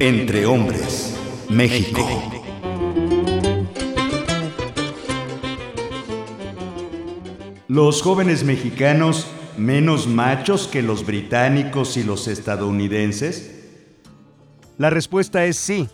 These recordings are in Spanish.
Entre Hombres, México. ¿Los jóvenes mexicanos menos machos que los británicos y los estadounidenses? La respuesta es sí.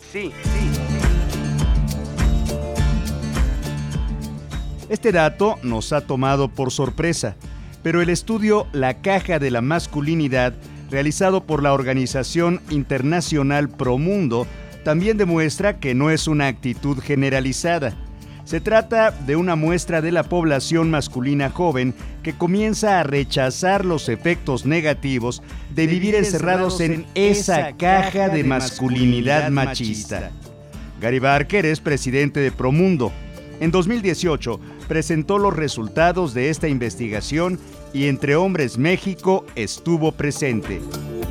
Este dato nos ha tomado por sorpresa, pero el estudio La Caja de la Masculinidad, realizado por la organización internacional Promundo, también demuestra que no es una actitud generalizada. Se trata de una muestra de la población masculina joven que comienza a rechazar los efectos negativos de vivir encerrados en esa caja de masculinidad machista. Gary Barker es presidente de Promundo. En 2018 presentó los resultados de esta investigación y Entre Hombres México estuvo presente.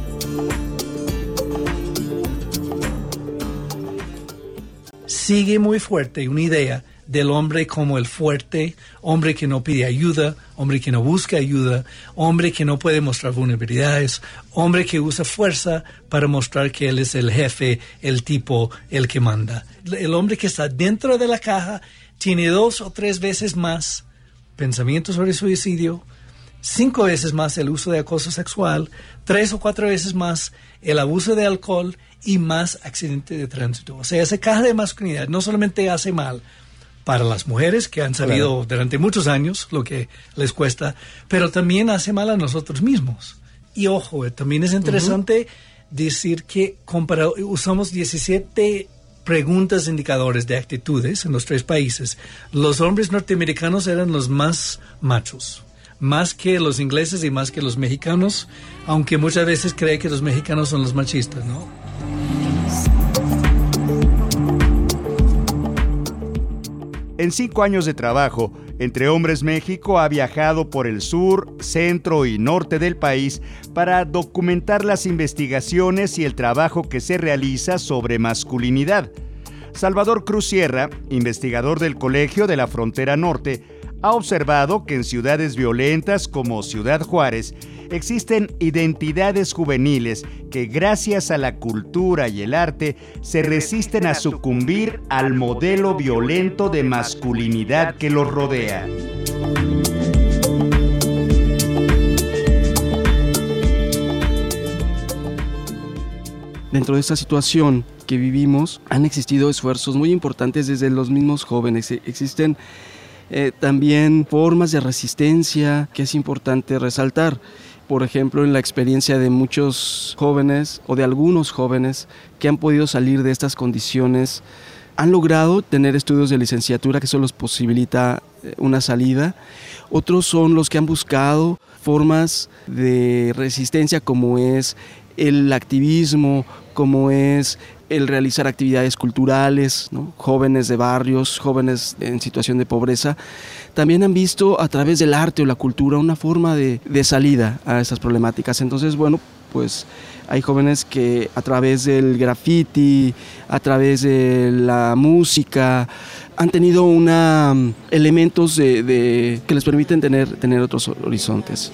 Sigue muy fuerte una idea del hombre como el fuerte, hombre que no pide ayuda, hombre que no busca ayuda, hombre que no puede mostrar vulnerabilidades, hombre que usa fuerza para mostrar que él es el jefe, el tipo, el que manda. El hombre que está dentro de la caja tiene 2 o 3 veces más pensamientos sobre suicidio, 5 veces más el uso de acoso sexual, 3 o 4 veces más el abuso de alcohol y más accidentes de tránsito. O sea, esa caja de masculinidad no solamente hace mal para las mujeres que han sabido durante muchos años lo que les cuesta, pero también hace mal a nosotros mismos. Y ojo, también es interesante decir que usamos 17 preguntas indicadores de actitudes en los 3 países. Los hombres norteamericanos eran los más machos, más que los ingleses y más que los mexicanos, aunque muchas veces cree que los mexicanos son los machistas, ¿no? En 5 años de trabajo, Entre Hombres México ha viajado por el sur, centro y norte del país para documentar las investigaciones y el trabajo que se realiza sobre masculinidad. Salvador Cruz Sierra, investigador del Colegio de la Frontera Norte, ha observado que en ciudades violentas como Ciudad Juárez existen identidades juveniles que gracias a la cultura y el arte se resisten a sucumbir al modelo violento de masculinidad que los rodea. Dentro de esta situación que vivimos, han existido esfuerzos muy importantes desde los mismos jóvenes. Existen también formas de resistencia que es importante resaltar. Por ejemplo, en la experiencia de muchos jóvenes o de algunos jóvenes que han podido salir de estas condiciones, han logrado tener estudios de licenciatura que eso les posibilita una salida. Otros son los que han buscado formas de resistencia como es el activismo, como es el realizar actividades culturales, ¿no? Jóvenes de barrios, jóvenes en situación de pobreza, también han visto a través del arte o la cultura una forma de salida a esas problemáticas. Entonces, bueno, pues hay jóvenes que a través del graffiti, a través de la música, han tenido elementos que les permiten tener otros horizontes.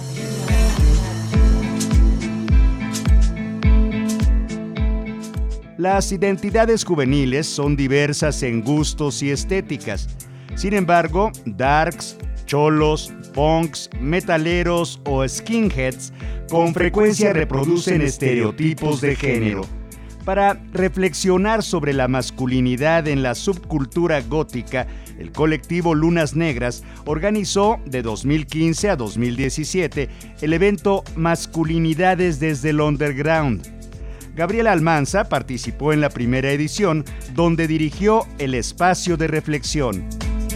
Las identidades juveniles son diversas en gustos y estéticas. Sin embargo, darks, cholos, punks, metaleros o skinheads con frecuencia reproducen estereotipos de género. Para reflexionar sobre la masculinidad en la subcultura gótica, el colectivo Lunas Negras organizó de 2015 a 2017 el evento Masculinidades desde el Underground. Gabriela Almanza participó en la primera edición, donde dirigió el espacio de reflexión.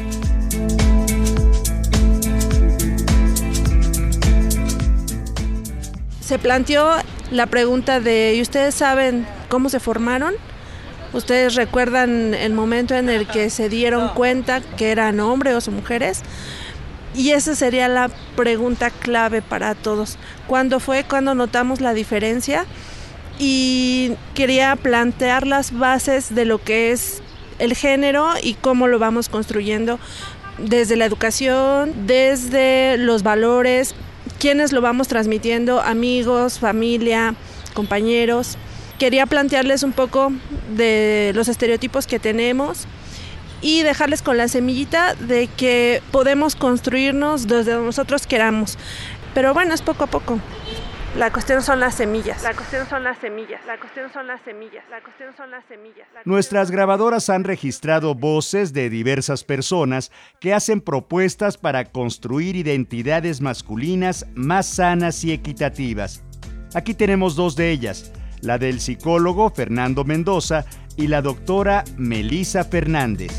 Se planteó la pregunta de, ¿y ustedes saben cómo se formaron? ¿Ustedes recuerdan el momento en el que se dieron cuenta que eran hombres o mujeres? Y esa sería la pregunta clave para todos. ¿Cuándo fue? ¿Cuándo notamos la diferencia? Y quería plantear las bases de lo que es el género y cómo lo vamos construyendo desde la educación, desde los valores, quiénes lo vamos transmitiendo, amigos, familia, compañeros. quería plantearles un poco de los estereotipos que tenemos y dejarles con la semillita de que podemos construirnos desde donde nosotros queramos. Pero bueno, es poco a poco. La cuestión son las semillas. La cuestión son las semillas. La cuestión son las semillas. La cuestión son las semillas. Nuestras grabadoras han registrado voces de diversas personas que hacen propuestas para construir identidades masculinas más sanas y equitativas. Aquí tenemos 2 de ellas, la del psicólogo Fernando Mendoza y la doctora Melissa Fernández.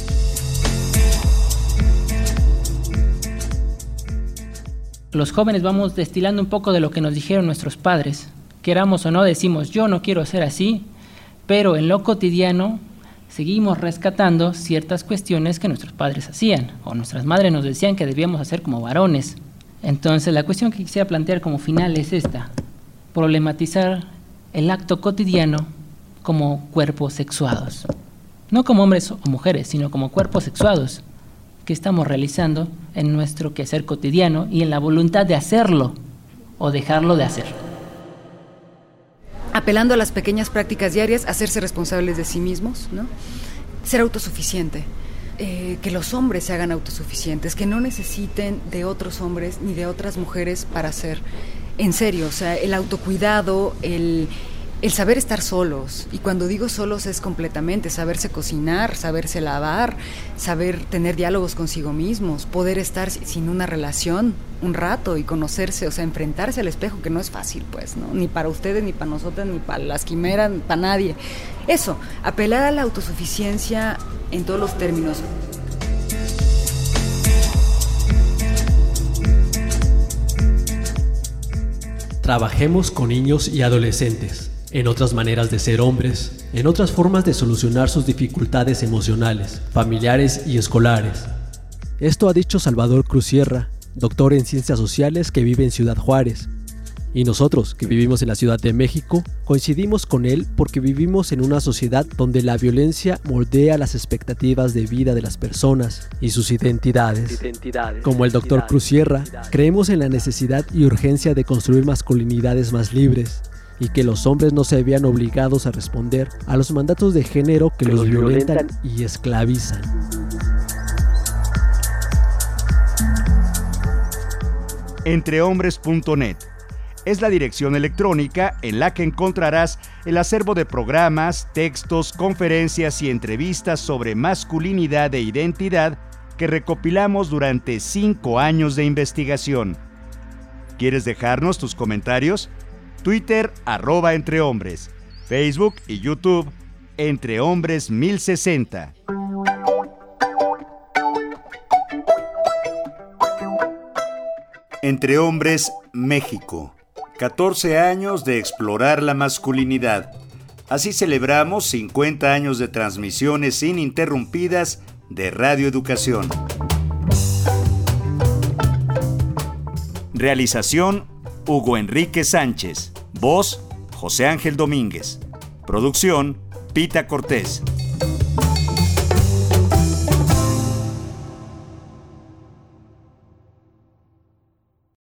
Los jóvenes vamos destilando un poco de lo que nos dijeron nuestros padres. Queramos o no, decimos, yo no quiero ser así, pero en lo cotidiano seguimos rescatando ciertas cuestiones que nuestros padres hacían, o nuestras madres nos decían que debíamos hacer como varones. Entonces, la cuestión que quisiera plantear como final es esta: problematizar el acto cotidiano como cuerpos sexuados. No como hombres o mujeres, sino como cuerpos sexuados que estamos realizando en nuestro quehacer cotidiano y en la voluntad de hacerlo o dejarlo de hacer. Apelando a las pequeñas prácticas diarias, hacerse responsables de sí mismos, ¿no? Ser autosuficiente, que los hombres se hagan autosuficientes, que no necesiten de otros hombres ni de otras mujeres para ser. En serio, o sea, el autocuidado, el saber estar solos, y cuando digo solos es completamente saberse cocinar, saberse lavar, saber tener diálogos consigo mismos, poder estar sin una relación un rato y conocerse, o sea, enfrentarse al espejo, que no es fácil, pues, ¿no? Ni para ustedes, ni para nosotras, ni para las quimeras, ni para nadie. Eso, apelar a la autosuficiencia en todos los términos. Trabajemos con niños y adolescentes, en otras maneras de ser hombres, en otras formas de solucionar sus dificultades emocionales, familiares y escolares. Esto ha dicho Salvador Cruz Sierra, doctor en Ciencias Sociales que vive en Ciudad Juárez. Y nosotros, que vivimos en la Ciudad de México, coincidimos con él porque vivimos en una sociedad donde la violencia moldea las expectativas de vida de las personas y sus identidades. Como el doctor Cruz Sierra, creemos en la necesidad y urgencia de construir masculinidades más libres, y que los hombres no se vean obligados a responder a los mandatos de género que los violentan y esclavizan. Entrehombres.net es la dirección electrónica en la que encontrarás el acervo de programas, textos, conferencias y entrevistas sobre masculinidad e identidad que recopilamos durante 5 años de investigación. ¿Quieres dejarnos tus comentarios? Twitter, @entrehombres, Facebook y YouTube, Entrehombres 1060. Entre Hombres, México. 14 años de explorar la masculinidad. Así celebramos 50 años de transmisiones ininterrumpidas de Radio Educación. Realización: Hugo Enrique Sánchez. Voz: José Ángel Domínguez. Producción: Pita Cortés.